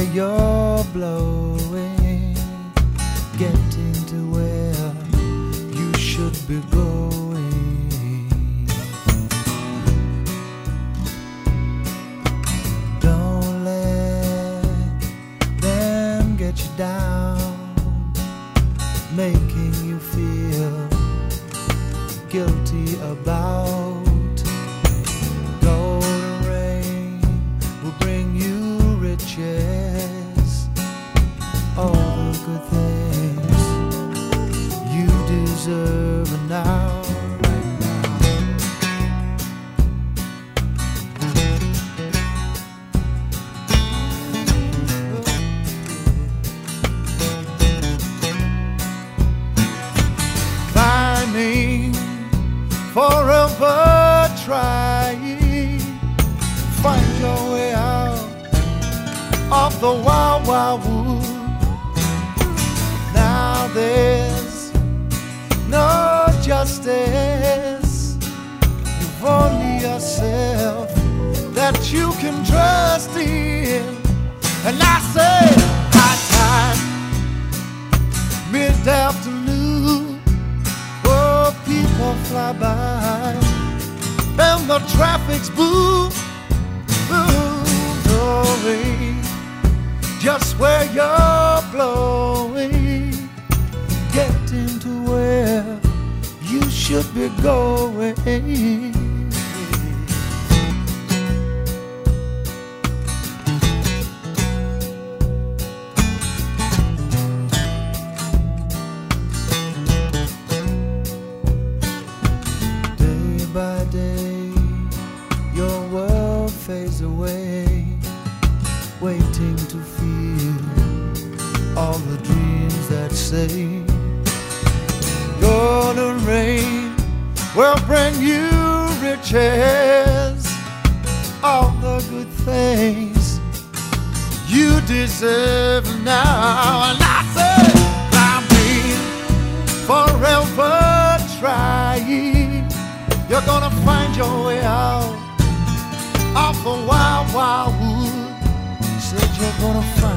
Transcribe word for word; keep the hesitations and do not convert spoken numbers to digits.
you're blowing, getting to where you should be going. Don't let them get you down, making you feel guilty about. Golden rain will bring you riches, all the good things you deserve now, right now. Climbing, forever trying, find your way out of the wild, wild wood. Now there's no justice, you've only yourself that you can trust in. And I say, high time, mid-afternoon, oh, people fly by, and the traffic's boom, boom, blowing just where you're blowing, getting to where you should be going. Day by day, your world fades away, waiting to feel all the dreams that say golden rain will bring you riches, all the good things you deserve now. And I say, I'm being forever trying, you're gonna find your way out of the wild, wild wood. Said you're gonna find